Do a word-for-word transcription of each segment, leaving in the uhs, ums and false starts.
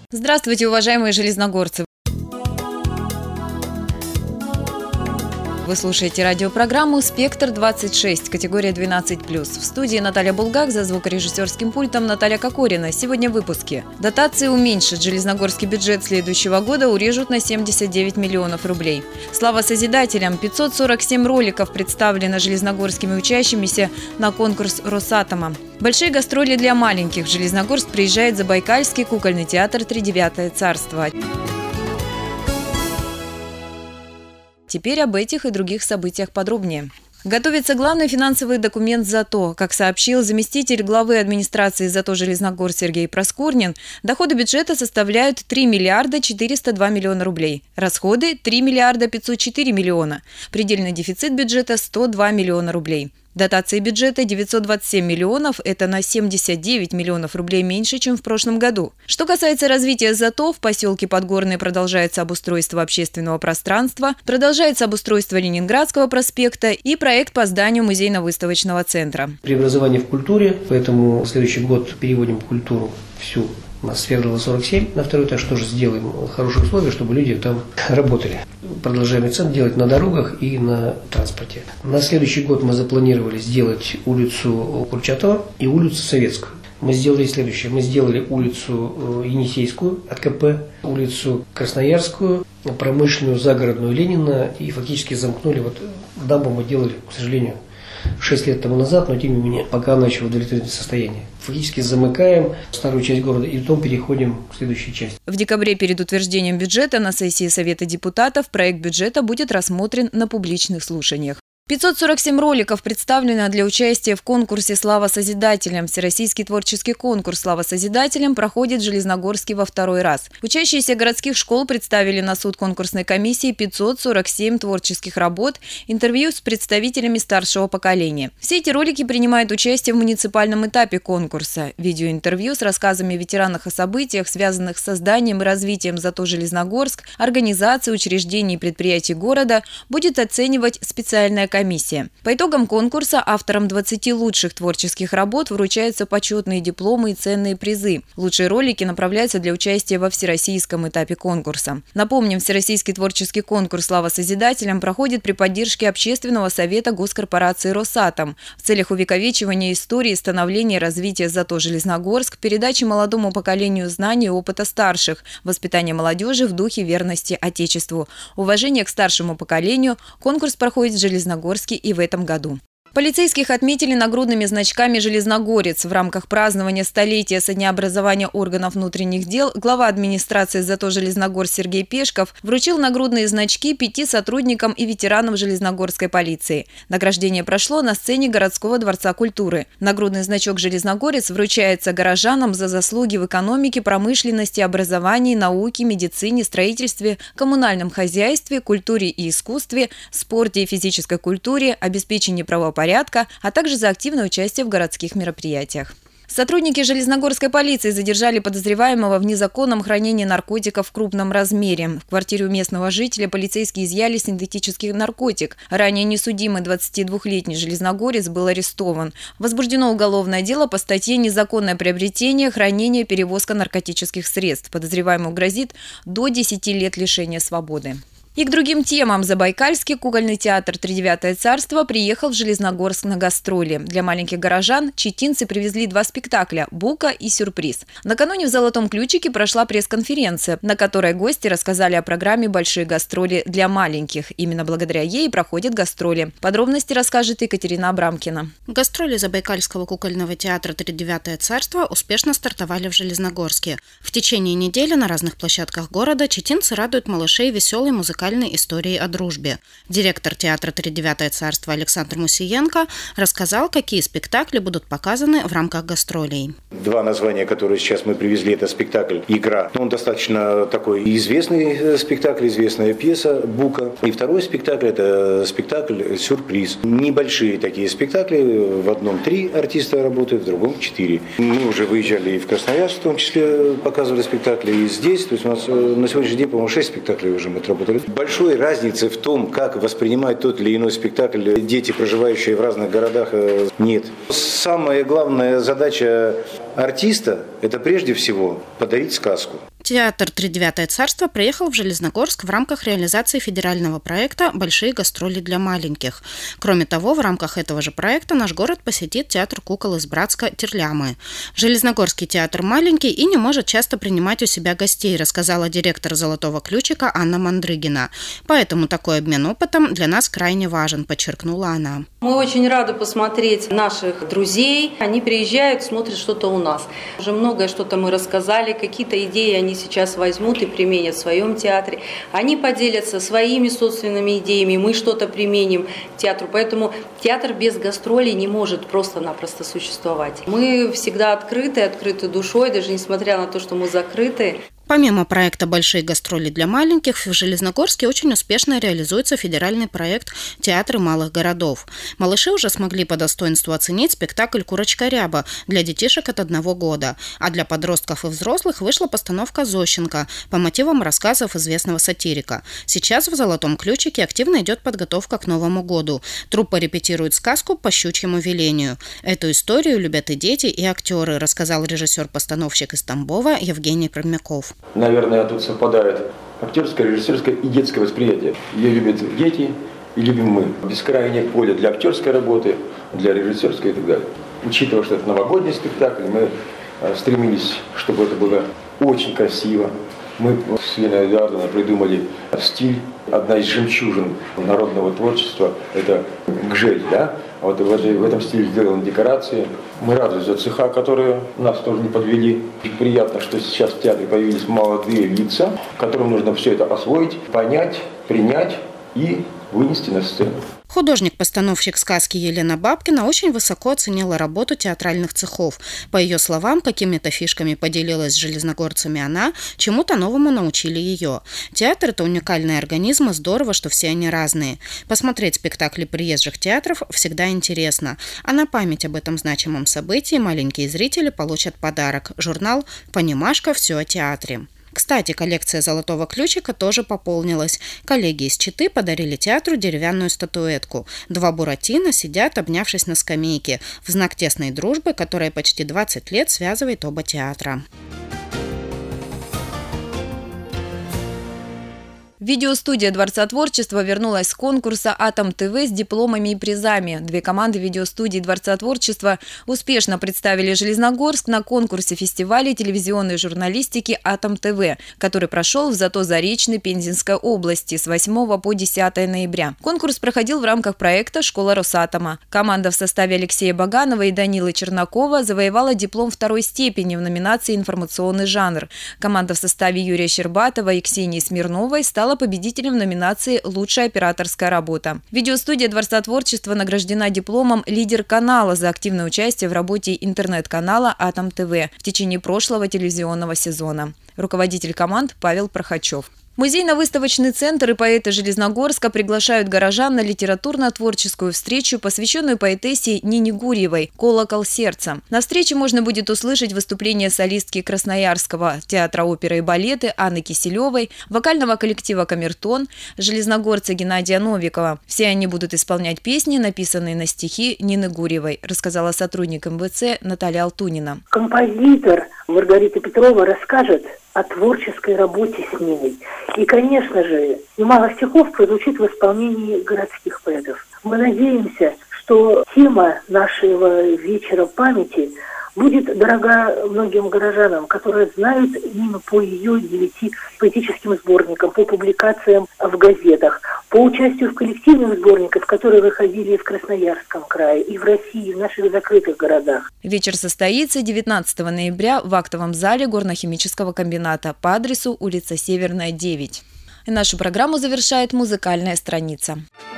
Здравствуйте, уважаемые железногорцы! Вы слушаете радиопрограмму «Спектр двадцать шесть», категория двенадцать плюс. В студии Наталья Булгак, за звукорежиссерским пультом Наталья Кокорина. Сегодня в выпуске. Дотации уменьшат. Железногорский бюджет следующего года урежут на семьдесят девять миллионов рублей. Слава созидателям! пятьсот сорок семь роликов представлено железногорскими учащимися на конкурс Росатома. Большие гастроли для маленьких. В Железногорск приезжает Забайкальский кукольный театр «Тридевятое царство». Теперь об этих и других событиях подробнее. Готовится главный финансовый документ ЗАТО. Как сообщил заместитель главы администрации ЗАТО Железногорск Сергей Проскурнин, доходы бюджета составляют три миллиарда четыреста два миллиона рублей, расходы – три миллиарда пятьсот четыре миллиона, предельный дефицит бюджета – сто два миллиона рублей. Дотации бюджета девятьсот двадцать семь миллионов – это на семьдесят девять миллионов рублей меньше, чем в прошлом году. Что касается развития ЗАТО, в поселке Подгорный продолжается обустройство общественного пространства, продолжается обустройство Ленинградского проспекта и проект по зданию музейно-выставочного центра. Преобразование в культуре, поэтому в следующий год переводим культуру всю. У нас Свердлова сорок семь, на второй этаж тоже сделаем хорошие условия, чтобы люди там работали. Продолжаем акцент делать на дорогах и на транспорте. На следующий год мы запланировали сделать улицу Курчатова и улицу Советскую. Мы сделали следующее. Мы сделали улицу Енисейскую от КП, улицу Красноярскую, промышленную, загородную Ленина и фактически замкнули. Вот дамбу мы делали, к сожалению, шесть лет тому назад, но тем не менее, пока она еще в удовлетворительном состоянии. Фактически замыкаем старую часть города и потом переходим к следующей части. В декабре перед утверждением бюджета на сессии Совета депутатов проект бюджета будет рассмотрен на публичных слушаниях. пятьсот сорок семь роликов представлено для участия в конкурсе «Слава созидателям». Всероссийский творческий конкурс «Слава созидателям» проходит в Железногорске во второй раз. Учащиеся городских школ представили на суд конкурсной комиссии пятьсот сорок семь творческих работ, интервью с представителями старшего поколения. Все эти ролики принимают участие в муниципальном этапе конкурса. Видеоинтервью с рассказами ветеранов о событиях, связанных с созданием и развитием ЗАТО Железногорск, организации, учреждений и предприятий города будет оценивать специальная комиссия. Комиссия. По итогам конкурса авторам двадцати лучших творческих работ вручаются почетные дипломы и ценные призы. Лучшие ролики направляются для участия во всероссийском этапе конкурса. Напомним, Всероссийский творческий конкурс «Слава созидателям» проходит при поддержке Общественного совета госкорпорации «Росатом» в целях увековечивания истории, становления и развития ЗАТО Железногорск, передачи молодому поколению знаний и опыта старших, воспитания молодежи в духе верности Отечеству, уважения к старшему поколению. Конкурс проходит в Железногорске и в этом году. Полицейских отметили нагрудными значками «Железногорец». В рамках празднования столетия со дня образования органов внутренних дел глава администрации ЗАТО Железногорск Сергей Пешков вручил нагрудные значки пяти сотрудникам и ветеранам Железногорской полиции. Награждение прошло на сцене городского дворца культуры. Нагрудный значок «Железногорец» вручается горожанам за заслуги в экономике, промышленности, образовании, науке, медицине, строительстве, коммунальном хозяйстве, культуре и искусстве, спорте и физической культуре, обеспечении правопорядка, порядка, а также за активное участие в городских мероприятиях. Сотрудники Железногорской полиции задержали подозреваемого в незаконном хранении наркотиков в крупном размере. В квартире у местного жителя полицейские изъяли синтетический наркотик. Ранее несудимый двадцатидвухлетний железногорец был арестован. Возбуждено уголовное дело по статье «Незаконное приобретение, хранение, перевозка наркотических средств». Подозреваемому грозит до десяти лет лишения свободы. И к другим темам. Забайкальский кукольный театр «Тридевятое царство» приехал в Железногорск на гастроли. Для маленьких горожан читинцы привезли два спектакля «Бука» и «Сюрприз». Накануне в «Золотом ключике» прошла пресс-конференция, на которой гости рассказали о программе «Большие гастроли для маленьких». Именно благодаря ей проходят гастроли. Подробности расскажет Екатерина Абрамкина. Гастроли Забайкальского кукольного театра «Тридевятое царство» успешно стартовали в Железногорске. В течение недели на разных площадках города читинцы радуют малышей веселой музыкальной историей о дружбе. Директор театра «Тридевятое царство» Александр Мусиенко рассказал, какие спектакли будут показаны в рамках гастролей. Два названия, которые сейчас мы привезли, это спектакль «Игра». Он достаточно такой известный спектакль, известная пьеса «Бука». И второй спектакль – это спектакль «Сюрприз». Небольшие такие спектакли. В одном три артиста работают, в другом четыре. Мы уже выезжали и в Красноярск, в том числе показывали спектакли и здесь. То есть у нас на сегодняшний день, по-моему, шесть спектаклей уже мы отработали. Большой разницы в том, как воспринимать тот или иной спектакль дети, проживающие в разных городах, нет. Самая главная задача артиста – это прежде всего подарить сказку. Театр «Тридевятое царство» приехал в Железногорск в рамках реализации федерального проекта «Большие гастроли для маленьких». Кроме того, в рамках этого же проекта наш город посетит театр кукол из Братска Терлямы. Железногорский театр маленький и не может часто принимать у себя гостей, рассказала директор «Золотого ключика» Анна Мандрыгина. Поэтому такой обмен опытом для нас крайне важен, подчеркнула она. Мы очень рады посмотреть наших друзей. Они приезжают, смотрят что-то у нас. Уже многое что-то мы рассказали, какие-то идеи они сейчас возьмут и применят в своем театре. Они поделятся своими собственными идеями, мы что-то применим к театру. Поэтому театр без гастролей не может просто-напросто существовать. Мы всегда открыты, открыты душой, даже несмотря на то, что мы закрыты. Помимо проекта «Большие гастроли для маленьких», в Железногорске очень успешно реализуется федеральный проект «Театры малых городов». Малыши уже смогли по достоинству оценить спектакль «Курочка Ряба» для детишек от одного года, а для подростков и взрослых вышла постановка «Зощенко» по мотивам рассказов известного сатирика. Сейчас в «Золотом ключике» активно идет подготовка к Новому году. Труппа репетирует сказку по щучьему велению. Эту историю любят и дети, и актеры, рассказал режиссер-постановщик из Тамбова Евгений Промяков. Наверное, тут совпадает актерское, режиссерское и детское восприятие. Ее любят дети и любим мы. Бескрайнее поле для актерской работы, для режиссерской и так далее. Учитывая, что это новогодний спектакль, мы стремились, чтобы это было очень красиво. Мы с Еленой Эдуардовной придумали стиль. Одна из жемчужин народного творчества – это гжель, да? Вот в, этой, в этом стиле сделаны декорации. Мы рады за цеха, которые нас тоже не подвели. И приятно, что сейчас в театре появились молодые лица, которым нужно все это освоить, понять, принять и вынести на сцену. Художник-постановщик сказки Елена Бабкина очень высоко оценила работу театральных цехов. По ее словам, какими-то фишками поделилась с железногорцами она, чему-то новому научили ее. Театр – это уникальный организм, и здорово, что все они разные. Посмотреть спектакли приезжих театров всегда интересно. А на память об этом значимом событии маленькие зрители получат подарок – журнал «Понимашка. Все о театре». Кстати, коллекция «Золотого ключика» тоже пополнилась. Коллеги из Читы подарили театру деревянную статуэтку. Два буратино сидят, обнявшись на скамейке, в знак тесной дружбы, которая почти двадцать лет связывает оба театра. Видеостудия Дворца творчества вернулась с конкурса «Атом ТВ» с дипломами и призами. Две команды видеостудии Дворца творчества успешно представили Железногорск на конкурсе фестиваля телевизионной журналистики «Атом ТВ», который прошел в Зато-Заречной Пензенской области с восьмого по десятое ноября. Конкурс проходил в рамках проекта «Школа Росатома». Команда в составе Алексея Баганова и Данилы Чернакова завоевала диплом второй степени в номинации «Информационный жанр». Команда в составе Юрия Щербатова и Ксении Смирновой стала победителем в номинации «Лучшая операторская работа». Видеостудия Дворца творчества награждена дипломом «Лидер канала» за активное участие в работе интернет-канала «Атом ТВ» в течение прошлого телевизионного сезона. Руководитель команд Павел Прохачев. Музейно-выставочный центр и поэты Железногорска приглашают горожан на литературно-творческую встречу, посвященную поэтессе Нине Гурьевой «Колокол сердца». На встрече можно будет услышать выступление солистки Красноярского театра оперы и балета Анны Киселевой, вокального коллектива «Камертон», железногорца Геннадия Новикова. Все они будут исполнять песни, написанные на стихи Нины Гурьевой, рассказала сотрудник эм вэ цэ Наталья Алтунина. Композитор Маргарита Петрова расскажет о творческой работе с Ниной. И, конечно же, немало стихов прозвучит в исполнении городских поэтов. Мы надеемся, что тема нашего вечера памяти будет дорога многим горожанам, которые знают Нину по ее девяти поэтическим сборникам, по публикациям в газетах, по участию в коллективных сборниках, которые выходили в Красноярском крае, и в России, в наших закрытых городах. Вечер состоится девятнадцатого ноября в актовом зале горно-химического комбината по адресу улица Северная, девять. И нашу программу завершает музыкальная страница.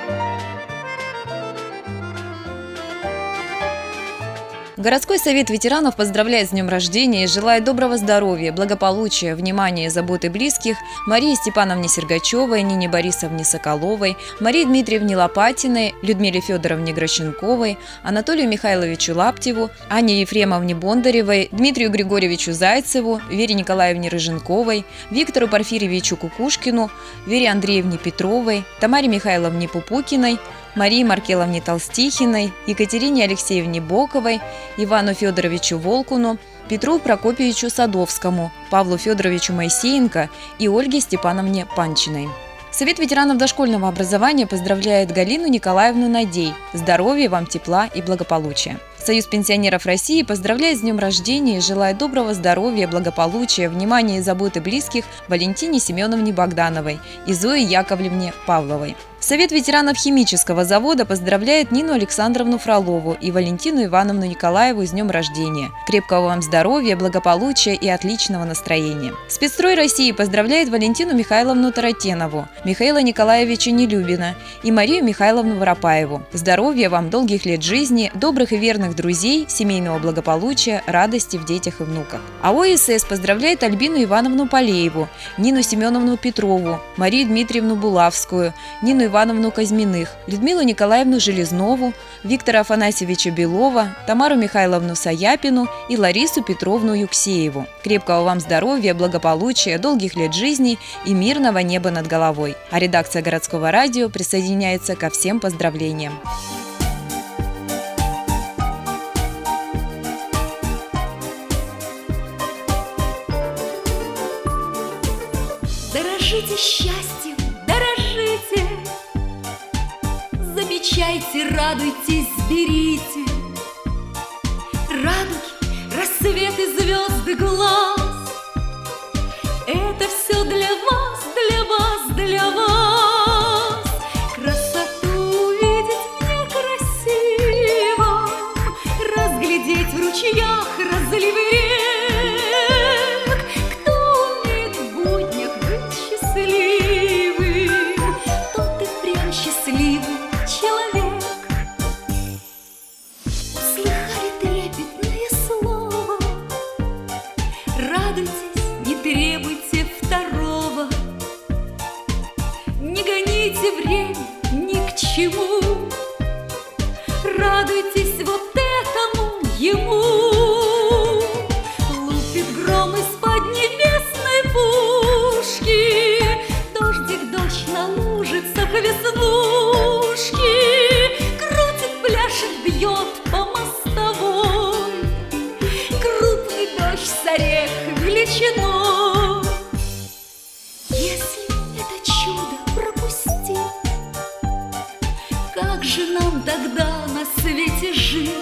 Городской совет ветеранов поздравляет с днем рождения и желает доброго здоровья, благополучия, внимания и заботы близких Марии Степановне Сергачевой, Нине Борисовне Соколовой, Марии Дмитриевне Лопатиной, Людмиле Федоровне Грощенковой, Анатолию Михайловичу Лаптеву, Анне Ефремовне Бондаревой, Дмитрию Григорьевичу Зайцеву, Вере Николаевне Рыженковой, Виктору Порфирьевичу Кукушкину, Вере Андреевне Петровой, Тамаре Михайловне Пупукиной, Марии Маркеловне Толстихиной, Екатерине Алексеевне Боковой, Ивану Федоровичу Волкуну, Петру Прокопьевичу Садовскому, Павлу Федоровичу Моисеенко и Ольге Степановне Панчиной. Совет ветеранов дошкольного образования поздравляет Галину Николаевну Надей. Здоровья вам, тепла и благополучия. Союз пенсионеров России поздравляет с днем рождения и желает доброго здоровья, благополучия, внимания и заботы близких Валентине Семеновне Богдановой и Зое Яковлевне Павловой. Совет ветеранов химического завода поздравляет Нину Александровну Фролову и Валентину Ивановну Николаеву с днем рождения. Крепкого вам здоровья, благополучия и отличного настроения. Спецстрой России поздравляет Валентину Михайловну Таратенову, Михаила Николаевича Нелюбина и Марию Михайловну Воропаеву. Здоровья вам, долгих лет жизни, добрых и верных друзей, семейного благополучия, радости в детях и внуках. А ОСС поздравляет Альбину Ивановну Полееву, Нину Семеновну Петрову, Марию Дмитриевну Булавскую, Нину Ивановну Казьминых, Людмилу Николаевну Железнову, Виктора Афанасьевича Белова, Тамару Михайловну Саяпину и Ларису Петровну Юксееву. Крепкого вам здоровья, благополучия, долгих лет жизни и мирного неба над головой. А редакция городского радио присоединяется ко всем поздравлениям. Дорожите счастьем, дорожите, замечайте, радуйтесь, берите радуги, рассветы, звезды, глаз. Это все для вас, для вас, для вас. Красоту увидеть мне красиво, разглядеть в ручьях разлив рек. Кто умеет в буднях быть счастливым, тот и впрямь счастливый человек. Услыхали трепетное слово, радуйтесь, не требуйте второго, не гоните время ни к чему, радуйтесь вот этому ему. Лупит гром из-под небесной пушки, дождик, дождь на лужицах веснушки, крутит, пляшет, бьет по мостовой, крупный дождь с орех величиной. Если это чудо пропустить, как же нам тогда на свете жить?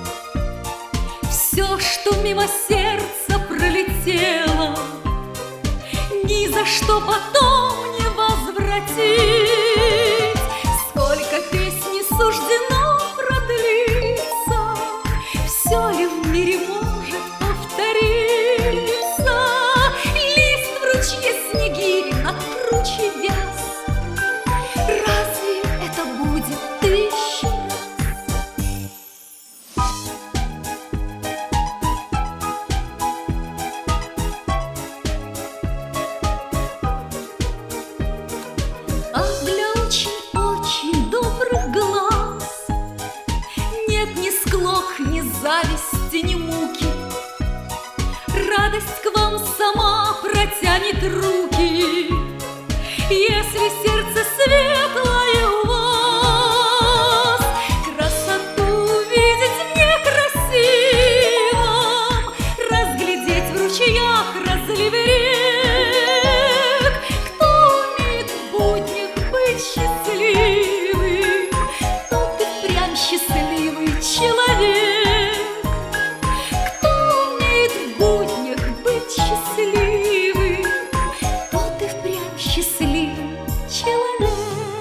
Все, что мимо сердца пролетело, ни за что потом не возвратить. Сколько песни суждено продлиться, все ли в мире может повториться? Лист в ручье снегирь над круче вяз, разве это будет тысячу раз? А для очень-очень добрых глаз нет ни склок, ни зависти, ни муки. Радость к вам сама протянет руки, если сердце светлое у вас. Красоту увидеть мне красивым, разглядеть в ручьях разлив рек. Кто умеет в буднях быть счастливым, тот и впрямь счастливый человек. Кто умеет в буднях быть счастливым, тот и впрямь счастливый человек.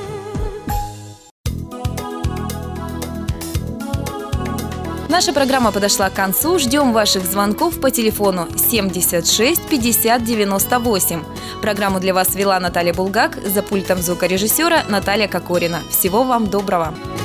Наша программа подошла к концу. Ждем ваших звонков по телефону семьдесят шесть пятьдесят девяносто восемь. Программу для вас вела Наталья Булгак, за пультом звукорежиссера Наталья Кокорина. Всего вам доброго!